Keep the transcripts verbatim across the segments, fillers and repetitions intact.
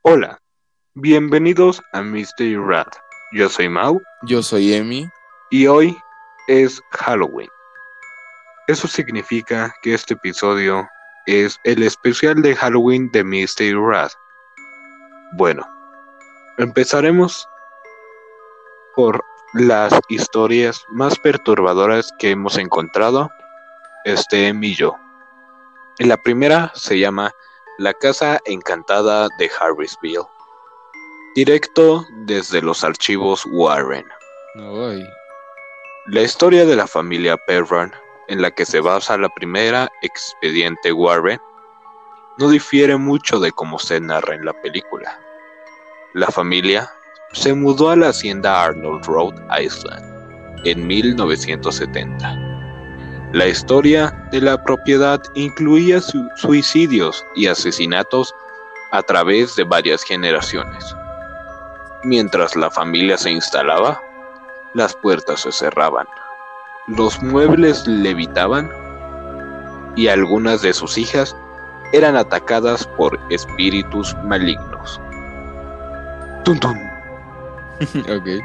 Hola, bienvenidos a Mystery Rat. Yo soy Mau Yo soy Emi. y hoy es Halloween. Eso significa que este episodio es el especial de Halloween de Mystery Rat. Bueno, empezaremos por las historias más perturbadoras que hemos encontrado, este Emi y yo. La primera se llama La Casa Encantada de Harrisville, directo desde los archivos Warren. Ay. La historia de la familia Perron, en la que se basa la primera expediente Warren, no difiere mucho de cómo se narra en la película. La familia se mudó a la hacienda Arnold Road Island en mil novecientos setenta. La historia de la propiedad incluía su- suicidios y asesinatos a través de varias generaciones. Mientras la familia se instalaba, las puertas se cerraban, los muebles levitaban y algunas de sus hijas eran atacadas por espíritus malignos. ¡Tum, tum! Ok.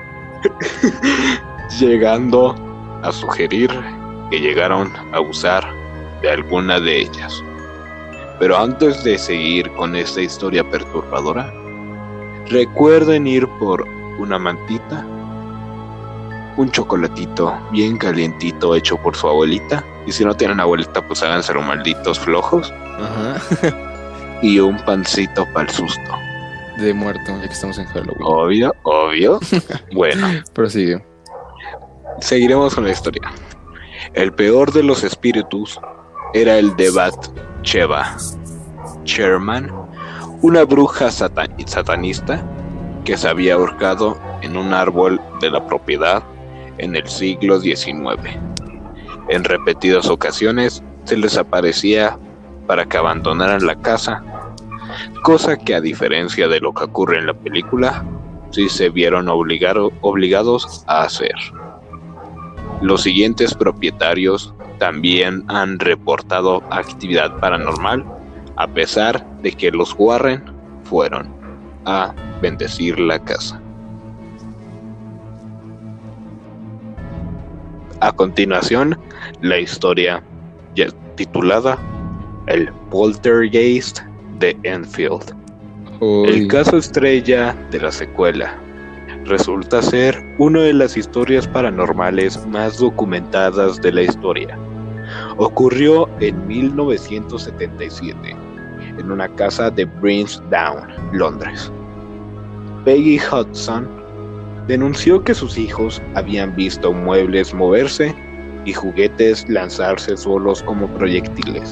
Llegando a sugerir que llegaron a usar de alguna de ellas. Pero antes de seguir con esta historia perturbadora, recuerden ir por una mantita, un chocolatito bien calientito hecho por su abuelita, y si no tienen abuelita pues háganselo malditos flojos, Ajá. y un pancito para el susto. De muerto, ya que estamos en Halloween. Obvio, obvio. Bueno, Prosigue. seguiremos con la historia. El peor de los espíritus era el de Bat-Sheba Sherman, una bruja satan- satanista que se había ahorcado en un árbol de la propiedad en el siglo diecinueve. En repetidas ocasiones se les aparecía para que abandonaran la casa, cosa que, a diferencia de lo que ocurre en la película, sí se vieron obligado- obligados a hacer. Los siguientes propietarios también han reportado actividad paranormal, a pesar de que los Warren fueron a bendecir la casa. A continuación, la historia ya titulada El Poltergeist de Enfield. Uy. El caso estrella de la secuela resulta ser una de las historias paranormales más documentadas de la historia. Ocurrió en mil novecientos setenta y siete, en una casa de Brimsdown, Londres. Peggy Hudson denunció que sus hijos habían visto muebles moverse y juguetes lanzarse solos como proyectiles.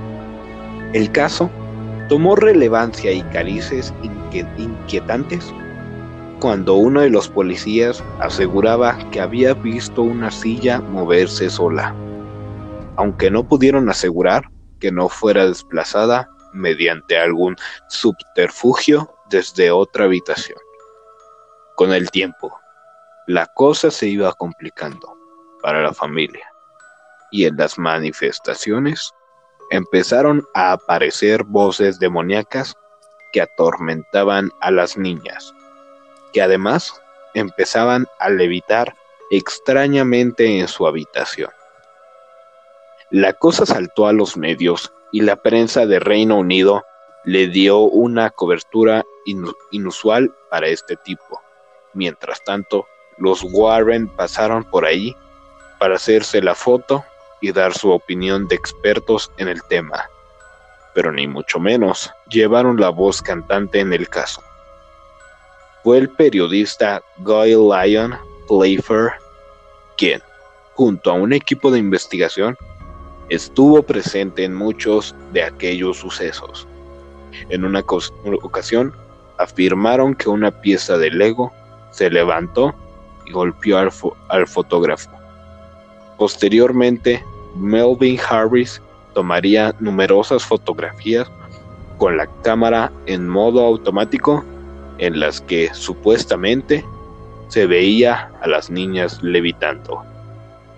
El caso tomó relevancia y carices inque- inquietantes cuando uno de los policías aseguraba que había visto una silla moverse sola, aunque no pudieron asegurar que no fuera desplazada mediante algún subterfugio desde otra habitación. Con el tiempo, la cosa se iba complicando para la familia, y en las manifestaciones empezaron a aparecer voces demoníacas que atormentaban a las niñas, que además empezaban a levitar extrañamente en su habitación. La cosa saltó a los medios y la prensa de Reino Unido le dio una cobertura inu- inusual para este tipo. Mientras tanto, los Warren pasaron por ahí para hacerse la foto y dar su opinión de expertos en el tema, pero ni mucho menos llevaron la voz cantante en el caso. Fue el periodista Guy Lyon Playfair quien, junto a un equipo de investigación, estuvo presente en muchos de aquellos sucesos. En una cos- ocasión, afirmaron que una pieza de Lego se levantó y golpeó al, fo- al fotógrafo. Posteriormente, Melvin Harris tomaría numerosas fotografías con la cámara en modo automático en las que supuestamente se veía a las niñas levitando.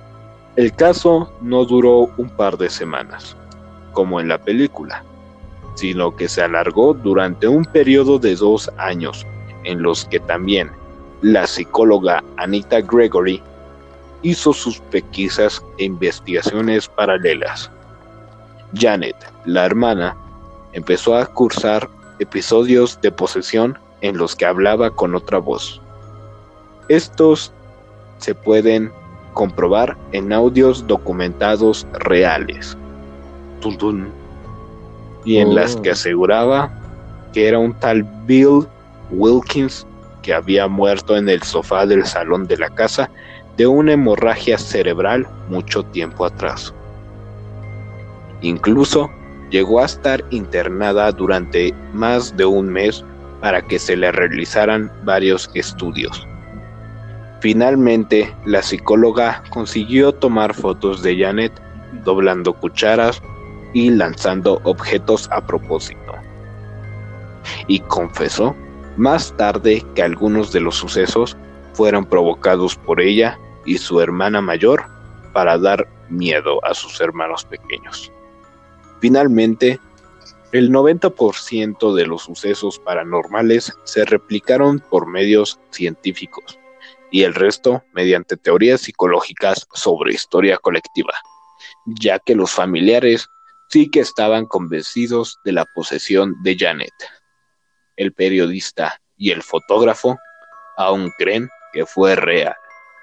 El caso no duró un par de semanas, como en la película, sino que se alargó durante un periodo de dos años, en los que también la psicóloga Anita Gregory hizo sus pesquisas e investigaciones paralelas. Janet, la hermana, empezó a cursar episodios de posesión en los que hablaba con otra voz. Estos se pueden comprobar en audios documentados reales. Tun, tun. Y en oh. las que aseguraba que era un tal Bill Wilkins que había muerto en el sofá del salón de la casa de una hemorragia cerebral mucho tiempo atrás. Incluso llegó a estar internada durante más de un mes para que se le realizaran varios estudios. Finalmente, la psicóloga consiguió tomar fotos de Janet doblando cucharas y lanzando objetos a propósito. Y confesó más tarde que algunos de los sucesos fueron provocados por ella y su hermana mayor para dar miedo a sus hermanos pequeños. Finalmente, el noventa por ciento de los sucesos paranormales se replicaron por medios científicos y el resto mediante teorías psicológicas sobre historia colectiva, ya que los familiares sí que estaban convencidos de la posesión de Janet. El periodista y el fotógrafo aún creen que fue real.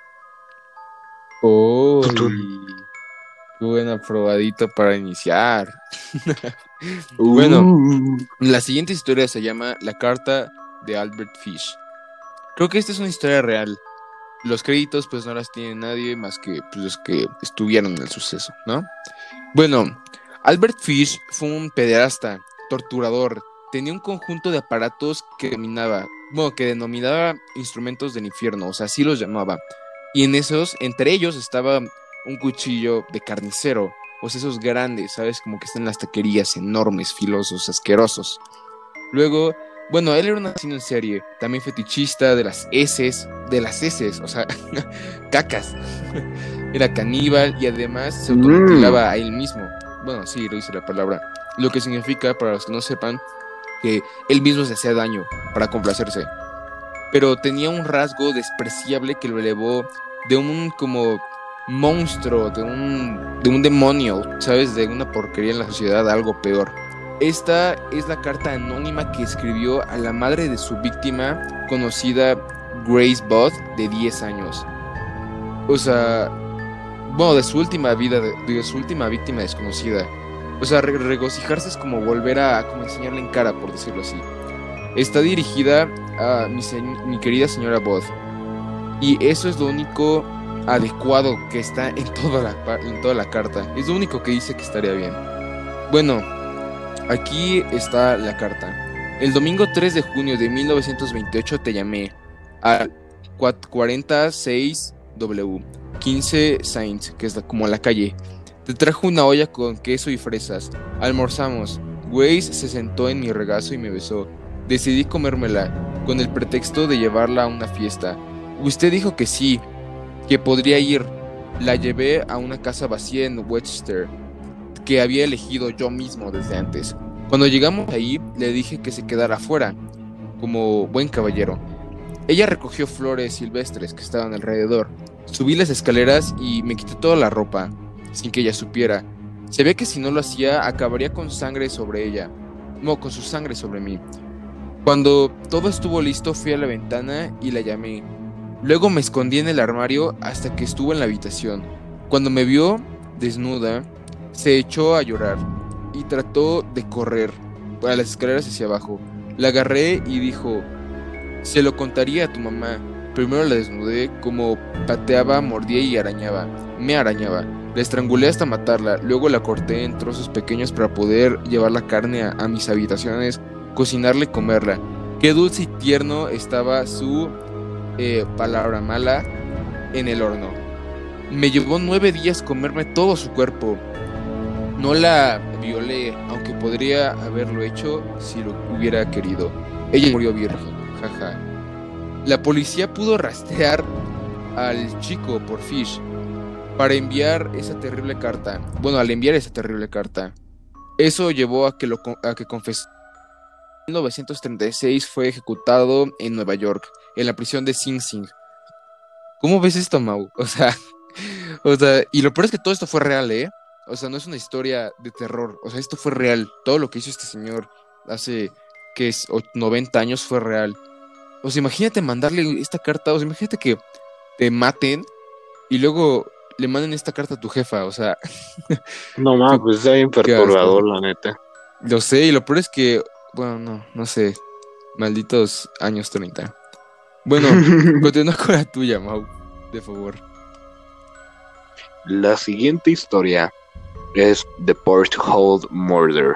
¡Oh! ¡Qué buena probadita para iniciar! uh. Bueno, la siguiente historia se llama La carta de Albert Fish. Creo que esta es una historia real. Los créditos pues no las tiene nadie más que pues, los que estuvieron en el suceso, ¿no? Bueno, Albert Fish fue un pederasta, torturador. Tenía un conjunto de aparatos que denominaba, bueno, que denominaba instrumentos del infierno, o sea, así los llamaba. Y en esos, entre ellos estaba un cuchillo de carnicero, o sea, esos grandes, ¿sabes? Como que están en las taquerías, enormes, filosos, asquerosos. Luego, bueno, él era un asesino en serie, también fetichista de las heces, de las heces, o sea, cacas. Era caníbal y además se automutilaba a él mismo. Bueno, sí, lo dice la palabra. Lo que significa, para los que no sepan, que él mismo se hacía daño para complacerse. Pero tenía un rasgo despreciable que lo elevó de un como monstruo, de un, de un demonio, ¿sabes? De una porquería en la sociedad a algo peor. Esta es la carta anónima que escribió a la madre de su víctima, conocida Grace Budd, de diez años. O sea, bueno, de su última vida, de, de su última víctima desconocida. O sea, re- regocijarse es como volver a como enseñarle en cara, por decirlo así. Está dirigida a mi, se- mi querida señora Budd. Y eso es lo único adecuado que está en toda la, en toda la carta. Es lo único que dice que estaría bien. Bueno, aquí está la carta. El domingo tres de junio de mil novecientos veintiocho te llamé a cuarenta y seis W, quince Saints, que es la, como la calle. Te trajo una olla con queso y fresas. Almorzamos. Grace se sentó en mi regazo y me besó. Decidí comérmela, con el pretexto de llevarla a una fiesta. Usted dijo que sí, que podría ir. La llevé a una casa vacía en Westchester, que había elegido yo mismo desde antes. Cuando llegamos ahí, le dije que se quedara afuera, como buen caballero. Ella recogió flores silvestres que estaban alrededor. Subí las escaleras y me quité toda la ropa, sin que ella supiera. Se ve que si no lo hacía, acabaría con sangre sobre ella. No, con su sangre sobre mí. Cuando todo estuvo listo, fui a la ventana y la llamé. Luego me escondí en el armario hasta que estuvo en la habitación. Cuando me vio desnuda, se echó a llorar y trató de correr a las escaleras hacia abajo. La agarré y dijo: se lo contaría a tu mamá. Primero la desnudé, como pateaba, mordía y arañaba. Me arañaba. La estrangulé hasta matarla. Luego la corté en trozos pequeños para poder llevar la carne a, a mis habitaciones, cocinarla y comerla. Qué dulce y tierno estaba su eh, palabra mala en el horno. Me llevó nueve días comerme todo su cuerpo. No la violé, aunque podría haberlo hecho si lo hubiera querido. Ella murió virgen, jaja. La policía pudo rastrear al chico por Fish para enviar esa terrible carta. Bueno, al enviar esa terrible carta. Eso llevó a que, lo, a que confesara. En mil novecientos treinta y seis fue ejecutado en Nueva York, en la prisión de Sing Sing. ¿Cómo ves esto, Mau? O sea, o sea, y lo peor es que todo esto fue real, ¿eh? O sea, no es una historia de terror. O sea, esto fue real. Todo lo que hizo este señor hace, que es noventa años, fue real. O sea, imagínate mandarle esta carta. O sea, imagínate que te maten y luego le manden esta carta a tu jefa. O sea, No mames, qué, pues está bien qué asco. perturbador, la neta. Lo sé, y lo peor es que, bueno, no, no sé. Malditos años treinta. Bueno, continúa con la tuya, Mau, de favor. La siguiente historia es The Porthole Murder.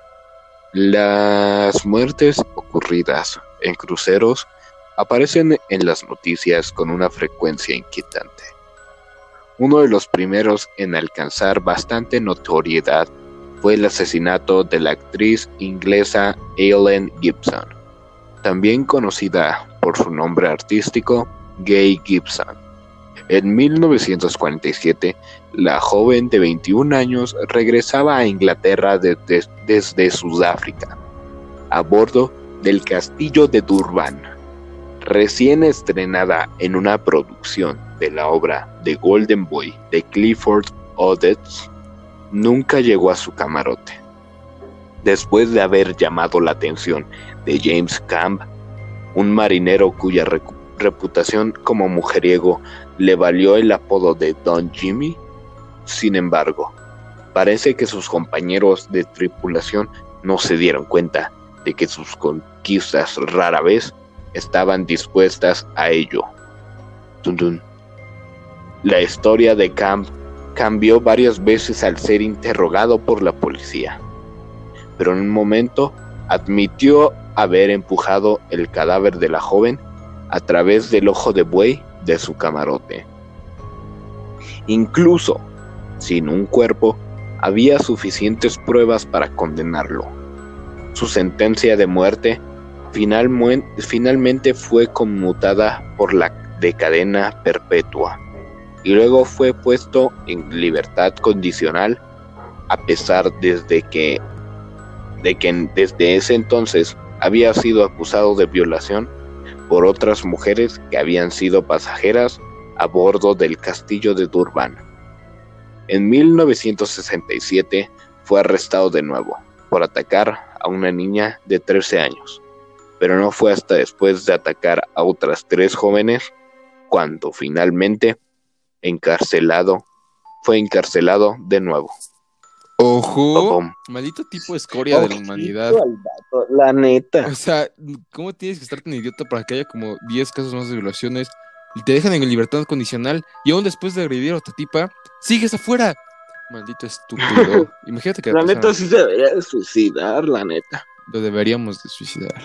Las muertes ocurridas en cruceros aparecen en las noticias con una frecuencia inquietante. Uno de los primeros en alcanzar bastante notoriedad fue el asesinato de la actriz inglesa Ellen Gibson, también conocida por su nombre artístico Gay Gibson. En mil novecientos cuarenta y siete, la joven de veintiún años regresaba a Inglaterra de, de, desde Sudáfrica, a bordo del castillo de Durban, recién estrenada en una producción de la obra The Golden Boy de Clifford Odets. Nunca llegó a su camarote. Después de haber llamado la atención de James Camp, un marinero cuya recu- reputación como mujeriego le valió el apodo de Don Jimmy. Sin embargo, parece que sus compañeros de tripulación no se dieron cuenta de que sus conquistas rara vez estaban dispuestas a ello. Dun dun. La historia de Camp cambió varias veces al ser interrogado por la policía, pero en un momento admitió haber empujado el cadáver de la joven a través del ojo de buey de su camarote. Incluso sin un cuerpo, había suficientes pruebas para condenarlo. Su sentencia de muerte final, finalmente fue conmutada por la de cadena perpetua y luego fue puesto en libertad condicional, a pesar desde que, de que desde ese entonces había sido acusado de violación por otras mujeres que habían sido pasajeras a bordo del castillo de Durban. En mil novecientos sesenta y siete fue arrestado de nuevo por atacar a una niña de trece años, pero no fue hasta después de atacar a otras tres jóvenes cuando finalmente encarcelado fue encarcelado de nuevo. Ojo, Bom. Maldito tipo de escoria oh, de la humanidad. Vato, la neta. O sea, ¿cómo tienes que estar tan idiota para que haya como diez casos más de violaciones y te dejan en libertad condicional y aún después de agredir a otra tipa, sigues afuera? Maldito estúpido. Imagínate que la persona... neta sí se debería de suicidar, la neta. Lo deberíamos de suicidar.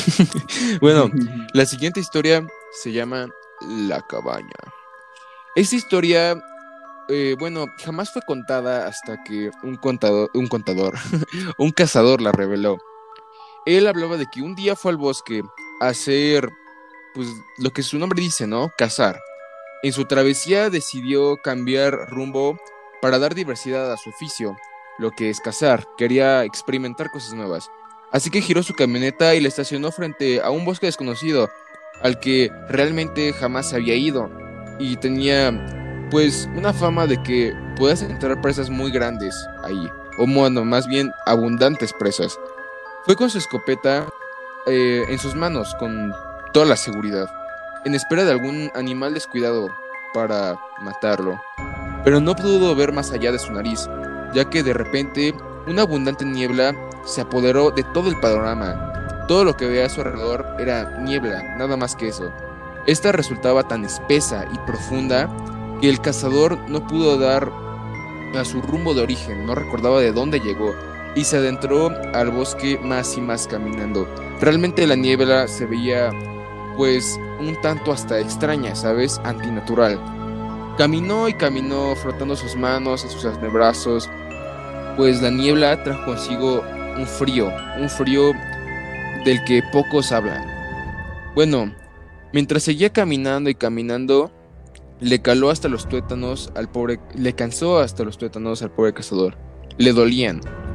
Bueno, la siguiente historia se llama La Cabaña. Esta historia, eh, bueno, jamás fue contada hasta que un contador, un contador, un cazador la reveló. Él hablaba de que un día fue al bosque a hacer, pues, lo que su nombre dice, ¿no? Cazar. En su travesía decidió cambiar rumbo para dar diversidad a su oficio, lo que es cazar. Quería experimentar cosas nuevas. Así que giró su camioneta y la estacionó frente a un bosque desconocido, al que realmente jamás había ido. Y tenía, pues, una fama de que podías encontrar presas muy grandes ahí, o bueno, más bien abundantes presas. Fue con su escopeta eh, en sus manos, con toda la seguridad, en espera de algún animal descuidado para matarlo. Pero no pudo ver más allá de su nariz, ya que de repente una abundante niebla se apoderó de todo el panorama. Todo lo que veía a su alrededor era niebla, nada más que eso. Esta resultaba tan espesa y profunda que el cazador no pudo dar a su rumbo de origen, no recordaba de dónde llegó, y se adentró al bosque más y más caminando. Realmente la niebla se veía, pues, un tanto hasta extraña, ¿sabes? Antinatural. Caminó y caminó frotando sus manos y sus antebrazos, pues la niebla trajo consigo un frío, un frío del que pocos hablan. Bueno, mientras seguía caminando y caminando, le caló hasta los tuétanos al pobre, le cansó hasta los tuétanos al pobre cazador. Le dolían.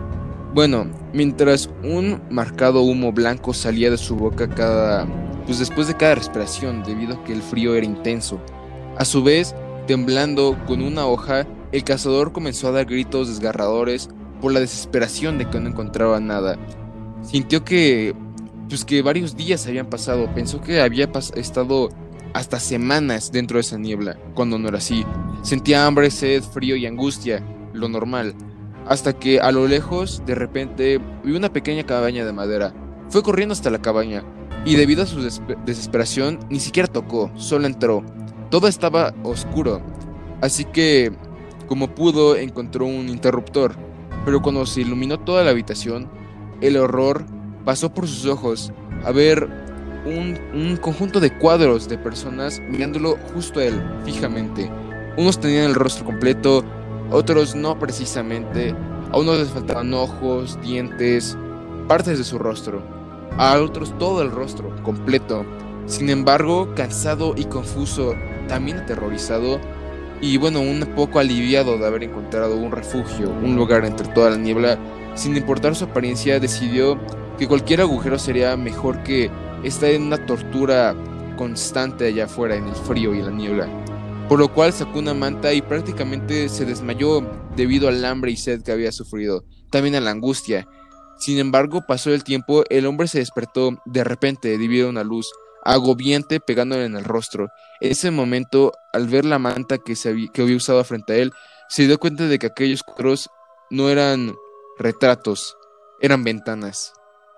Bueno, mientras un marcado humo blanco salía de su boca cada, pues después de cada respiración, debido a que el frío era intenso. A su vez, temblando con una hoja, el cazador comenzó a dar gritos desgarradores por la desesperación de que no encontraba nada. Sintió que, pues que varios días habían pasado, pensó que había pas- estado hasta semanas dentro de esa niebla, cuando no era así. Sentía hambre, sed, frío y angustia, lo normal. Hasta que a lo lejos, de repente, vio una pequeña cabaña de madera. Fue corriendo hasta la cabaña, y debido a su despe- desesperación, ni siquiera tocó, solo entró. Todo estaba oscuro, así que, como pudo, encontró un interruptor. Pero cuando se iluminó toda la habitación, el horror pasó por sus ojos a ver un, un conjunto de cuadros de personas mirándolo justo a él, fijamente. Unos tenían el rostro completo, otros no precisamente. A unos les faltaban ojos, dientes, partes de su rostro. A otros todo el rostro, completo. Sin embargo, cansado y confuso, también aterrorizado, y bueno, un poco aliviado de haber encontrado un refugio, un lugar entre toda la niebla, sin importar su apariencia, decidió que cualquier agujero sería mejor que estar en una tortura constante allá afuera, en el frío y la niebla. Por lo cual sacó una manta y prácticamente se desmayó debido al hambre y sed que había sufrido, también a la angustia. Sin embargo, pasó el tiempo, el hombre se despertó de repente debido a una luz agobiante pegándole en el rostro. En ese momento, al ver la manta que, se había, que había usado frente a él, se dio cuenta de que aquellos cuadros no eran retratos, eran ventanas.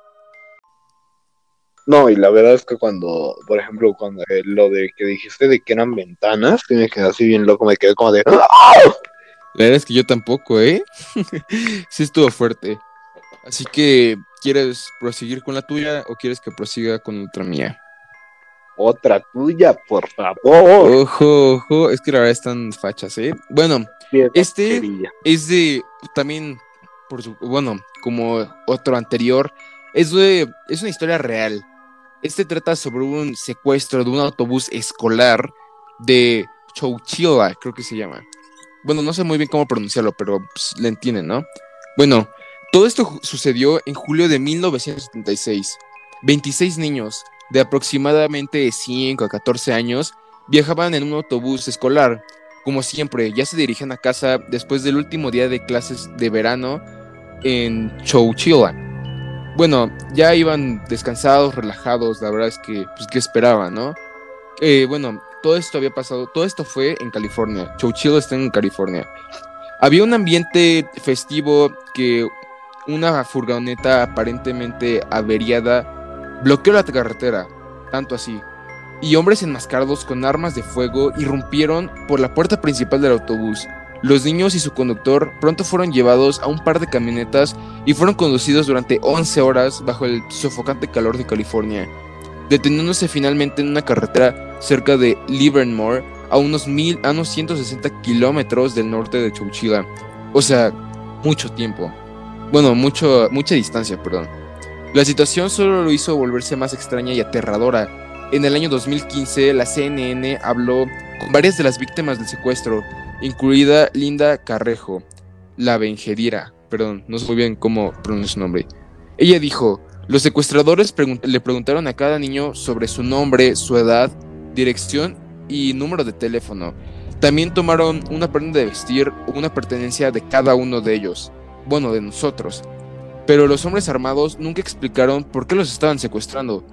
No, y la verdad es que cuando, por ejemplo, cuando eh, lo de que dijiste de que eran ventanas, que me quedé así bien loco, me quedé como de... ¡Ah! La verdad es que yo tampoco, ¿eh? Sí estuvo fuerte. Así que, ¿quieres proseguir con la tuya o quieres que prosiga con otra mía? Otra tuya, por favor. Ojo, ojo, es que la verdad están fachas, ¿eh? Bueno, Piedra, este cerilla. es de, también, por su, bueno, como otro anterior, es de, es una historia real. Este trata sobre un secuestro de un autobús escolar de Chowchilla, creo que se llama. Bueno, no sé muy bien cómo pronunciarlo, pero pues, le entienden, ¿no? Bueno, todo esto ju- sucedió en julio de mil novecientos setenta y seis. veintiséis niños de aproximadamente cinco a catorce años viajaban en un autobús escolar. Como siempre, ya se dirigían a casa después del último día de clases de verano en Chowchilla. Bueno, ya iban descansados, relajados, la verdad es que, pues, ¿qué esperaban, no? Eh, bueno, todo esto había pasado, todo esto fue en California. Chowchilla está en California. Había un ambiente festivo que una furgoneta aparentemente averiada bloqueó la carretera, tanto así. Y hombres enmascarados con armas de fuego irrumpieron por la puerta principal del autobús. Los niños y su conductor pronto fueron llevados a un par de camionetas y fueron conducidos durante once horas bajo el sofocante calor de California, deteniéndose finalmente en una carretera cerca de Livermore, a unos, mil, a unos ciento sesenta kilómetros del norte de Chowchilla. O sea, mucho tiempo. Bueno, mucho, mucha distancia, perdón. La situación solo lo hizo volverse más extraña y aterradora. En el año dos mil quince, la C N N habló con varias de las víctimas del secuestro, incluida Linda Carrejo, la Benjedira, perdón, no sé muy bien cómo pronunciar su nombre. Ella dijo: los secuestradores pregun- le preguntaron a cada niño sobre su nombre, su edad, dirección y número de teléfono. También tomaron una prenda de vestir o una pertenencia de cada uno de ellos, bueno, de nosotros. Pero los hombres armados nunca explicaron por qué los estaban secuestrando.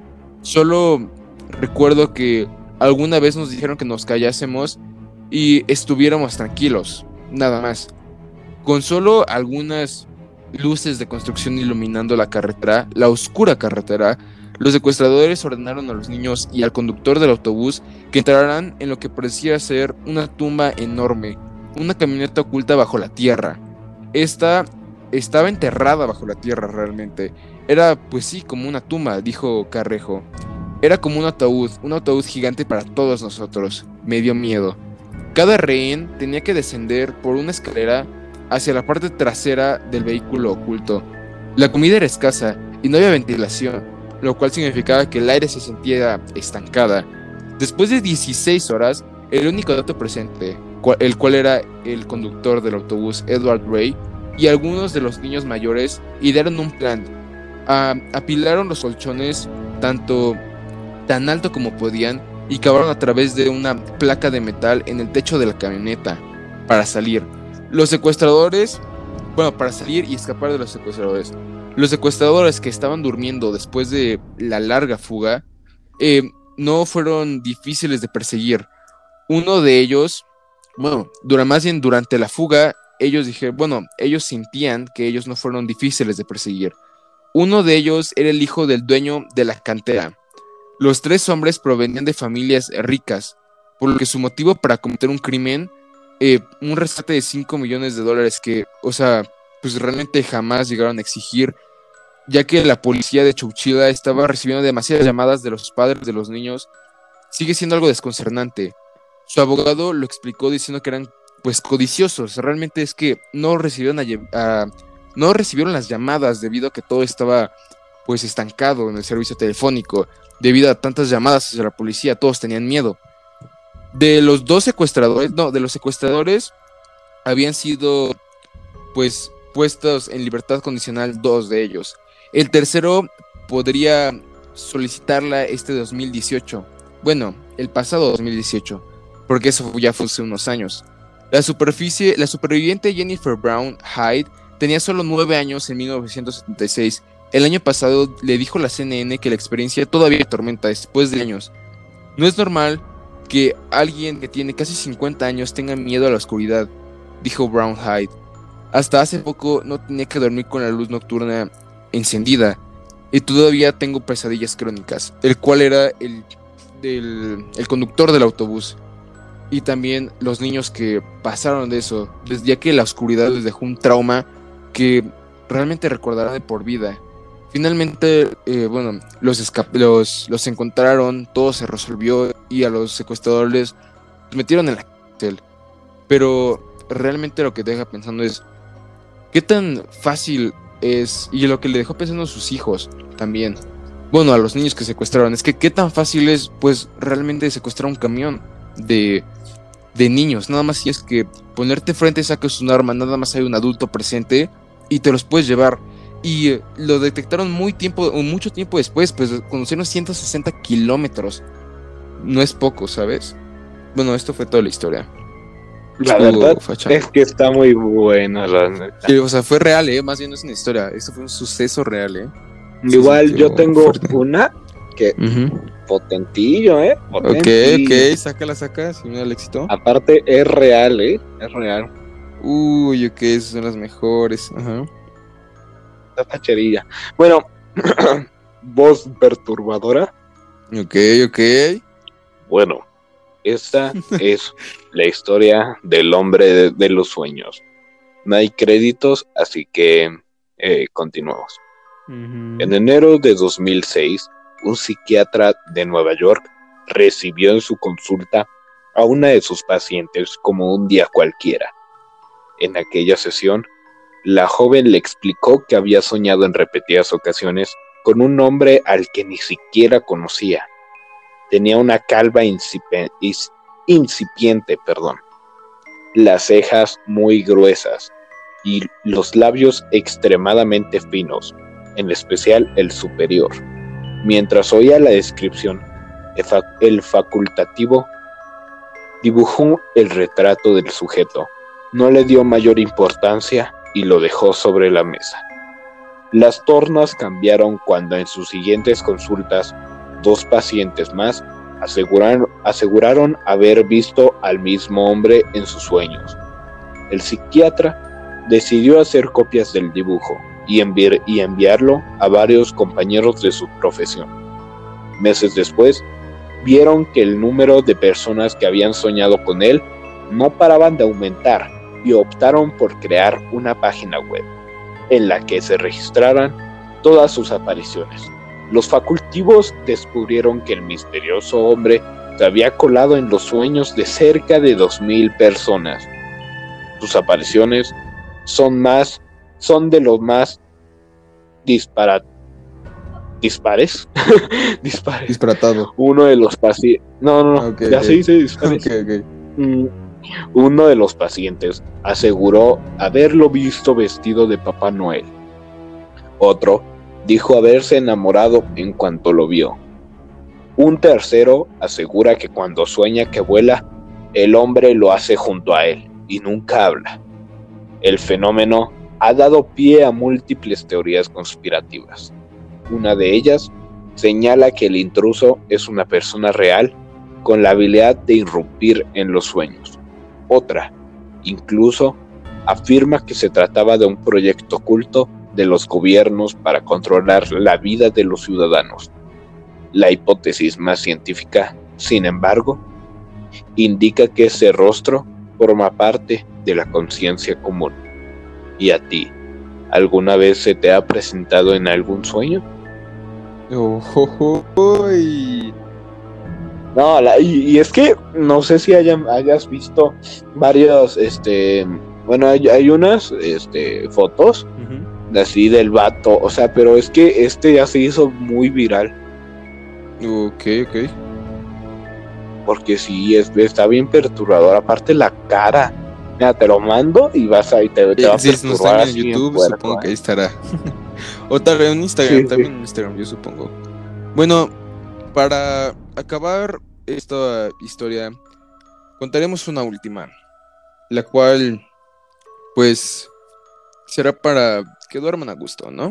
Solo recuerdo que alguna vez nos dijeron que nos callásemos y estuviéramos tranquilos, nada más. Con solo algunas luces de construcción iluminando la carretera, la oscura carretera, los secuestradores ordenaron a los niños y al conductor del autobús que entraran en lo que parecía ser una tumba enorme, una camioneta oculta bajo la tierra. Esta estaba enterrada bajo la tierra realmente. Era, pues sí, como una tumba, dijo Carrejo. Era como un ataúd, un ataúd gigante para todos nosotros. Me dio miedo. Cada rehén tenía que descender por una escalera hacia la parte trasera del vehículo oculto. La comida era escasa y no había ventilación, lo cual significaba que el aire se sentía estancada. Después de dieciséis horas, el único dato presente, el cual era el conductor del autobús, Edward Ray, y algunos de los niños mayores idearon un plan. Uh, apilaron los colchones tanto tan alto como podían y cavaron a través de una placa de metal en el techo de la camioneta para salir. Los secuestradores, bueno, para salir y escapar de los secuestradores. Los secuestradores que estaban durmiendo después de la larga fuga eh, no fueron difíciles de perseguir. Uno de ellos, bueno, dura, más bien durante la fuga, ellos dijeron, bueno, ellos sentían que ellos no fueron difíciles de perseguir. Uno de ellos era el hijo del dueño de la cantera. Los tres hombres provenían de familias ricas, por lo que su motivo para cometer un crimen, eh, un rescate de cinco millones de dólares que, o sea, pues realmente jamás llegaron a exigir, ya que la policía de Chowchilla estaba recibiendo demasiadas llamadas de los padres de los niños, sigue siendo algo desconcertante. Su abogado lo explicó diciendo que eran pues codiciosos, realmente es que no recibieron, a, a, no recibieron las llamadas debido a que todo estaba pues estancado en el servicio telefónico, debido a tantas llamadas hacia la policía, todos tenían miedo. De los dos secuestradores, no, de los secuestradores habían sido pues puestos en libertad condicional dos de ellos. El tercero podría solicitarla este dos mil dieciocho. Bueno, el pasado dos mil dieciocho, porque eso ya fue hace unos años. La superficie, la superviviente Jennifer Brown Hyde tenía solo nueve años en mil novecientos setenta y seis. El año pasado le dijo a la C N N que la experiencia todavía atormenta después de años. No es normal que alguien que tiene casi cincuenta años tenga miedo a la oscuridad, dijo Brown Hyde. Hasta hace poco no tenía que dormir con la luz nocturna encendida y todavía tengo pesadillas crónicas, el cual era el, del, el conductor del autobús y también los niños que pasaron de eso, ya que la oscuridad les dejó un trauma que realmente recordarán de por vida. Finalmente, eh, bueno, los, escap- los, los encontraron, todo se resolvió y a los secuestradores los metieron en la cárcel. Pero realmente lo que te deja pensando es qué tan fácil es, y lo que le dejó pensando a sus hijos también, bueno, a los niños que secuestraron, es que qué tan fácil es pues realmente secuestrar un camión de, de niños. Nada más si es que ponerte frente, sacas un arma, nada más hay un adulto presente y te los puedes llevar. Y eh, lo detectaron muy tiempo, mucho tiempo después, pues conducieron ciento sesenta kilómetros. No es poco, ¿sabes? Bueno, esto fue toda la historia. La Estuvo verdad fachando. Es que está muy buena, la neta. Sí, o sea, fue real, ¿eh? Más bien no es una historia. Esto fue un suceso real, ¿eh? Igual yo tengo fuerte. Una que uh-huh. potentillo, ¿eh? Potentillo. Ok, ok, sácala, saca, sin miedo al éxito. Aparte es real, ¿eh? Es real. Uy, ok, esas son las mejores. Ajá. La tacherilla. Bueno, voz perturbadora. Ok, ok. Bueno, esta es la historia del hombre de, de los sueños. No hay créditos, así que eh, continuamos. Uh-huh. En enero de dos mil seis, un psiquiatra de Nueva York recibió en su consulta a una de sus pacientes como un día cualquiera. En aquella sesión, la joven le explicó que había soñado en repetidas ocasiones con un hombre al que ni siquiera conocía. Tenía una calva incipi- incipiente, perdón, las cejas muy gruesas y los labios extremadamente finos, en especial el superior. Mientras oía la descripción, el, fac- el facultativo dibujó el retrato del sujeto. No le dio mayor importancia y lo dejó sobre la mesa. Las tornas cambiaron cuando en sus siguientes consultas dos pacientes más aseguraron, aseguraron haber visto al mismo hombre en sus sueños. El psiquiatra decidió hacer copias del dibujo y, envi- y enviarlo a varios compañeros de su profesión. Meses después, vieron que el número de personas que habían soñado con él no paraban de aumentar y optaron por crear una página web en la que se registraran todas sus apariciones. Los facultativos descubrieron que el misterioso hombre se había colado en los sueños de cerca de dos mil personas. Sus apariciones son más, son de los más disparat, dispares, dispares. Disparatado. Uno de los pacientes, no, no, no, okay, ya okay. se dice dispares. Okay, okay. Mm, Uno de los pacientes aseguró haberlo visto vestido de Papá Noel. Otro dijo haberse enamorado en cuanto lo vio. Un tercero asegura que cuando sueña que vuela, el hombre lo hace junto a él y nunca habla. El fenómeno ha dado pie a múltiples teorías conspirativas. Una de ellas señala que el intruso es una persona real con la habilidad de irrumpir en los sueños. Otra, incluso, afirma que se trataba de un proyecto oculto de los gobiernos para controlar la vida de los ciudadanos. La hipótesis más científica, sin embargo, indica que ese rostro forma parte de la conciencia común. ¿Y a ti, alguna vez se te ha presentado en algún sueño? Oh, oh, oh, y... No, la, y, y es que no sé si haya, hayas visto varios, este, bueno, hay, hay unas este, fotos uh-huh. así del vato, o sea, pero es que este ya se hizo muy viral. Ok, ok. Porque sí, es, está bien perturbador, aparte la cara. Mira, te lo mando y vas ahí, te, te eh, va a si perturbar. Si en YouTube, puerco, supongo eh. que ahí estará. O tal vez en Instagram, sí, también sí. En Instagram, yo supongo. Bueno, para acabar esta historia, contaremos una última, la cual, pues, será para que duerman a gusto, ¿no?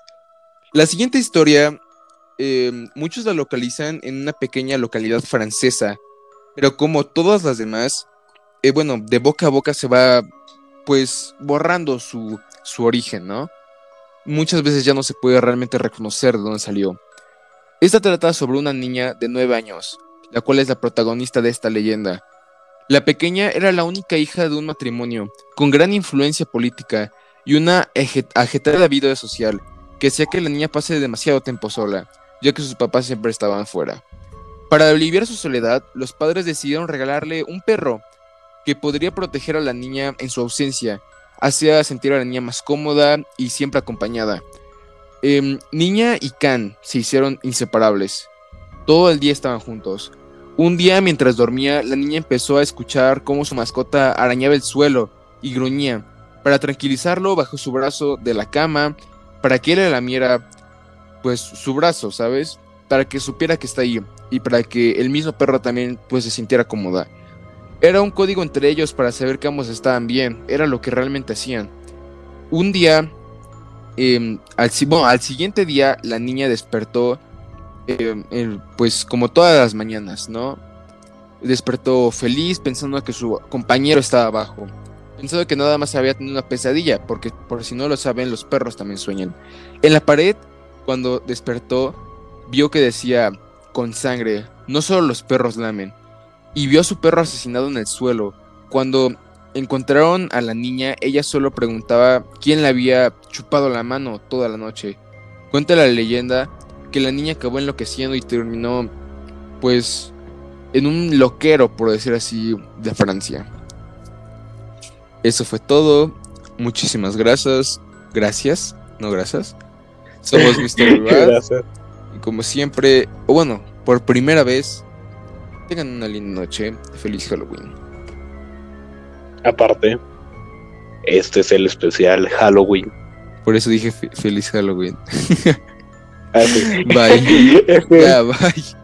La siguiente historia, eh, muchos la localizan en una pequeña localidad francesa, pero como todas las demás, eh, bueno, de boca a boca se va, pues, borrando su, su origen, ¿no? Muchas veces ya no se puede realmente reconocer de dónde salió. Esta trata sobre una niña de nueve años, la cual es la protagonista de esta leyenda. La pequeña era la única hija de un matrimonio con gran influencia política y una ajetreada vida social que hacía que la niña pase demasiado tiempo sola, ya que sus papás siempre estaban fuera. Para aliviar su soledad, los padres decidieron regalarle un perro que podría proteger a la niña en su ausencia, hacía sentir a la niña más cómoda y siempre acompañada. Eh, niña y Can se hicieron inseparables. Todo el día estaban juntos. Un día, mientras dormía, la niña empezó a escuchar cómo su mascota arañaba el suelo y gruñía. Para tranquilizarlo, bajó su brazo de la cama para que él le lamiera, pues, su brazo, ¿sabes? Para que supiera que está ahí y para que el mismo perro también, pues, se sintiera cómoda. Era un código entre ellos para saber que ambos estaban bien. Era lo que realmente hacían. Un día, eh, al, bueno, al siguiente día, la niña despertó, eh, eh, pues como todas las mañanas, ¿no? Despertó feliz, pensando que su compañero estaba abajo. Pensando que nada más había tenido una pesadilla, porque por si no lo saben, los perros también sueñan. En la pared, cuando despertó, vio que decía, con sangre, no solo los perros lamen. Y vio a su perro asesinado en el suelo. Cuando encontraron a la niña, ella solo preguntaba quién le había chupado la mano toda la noche. Cuenta la leyenda que la niña acabó enloqueciendo y terminó, pues, en un loquero, por decir así, de Francia. Eso fue todo. Muchísimas gracias. Gracias, no gracias. Somos mister Bad. Y como siempre, o bueno, por primera vez, tengan una linda noche. Feliz Halloween. Aparte, este es el especial Halloween. Por eso dije fe- feliz Halloween. Ah, sí. Bye. Ya, bye.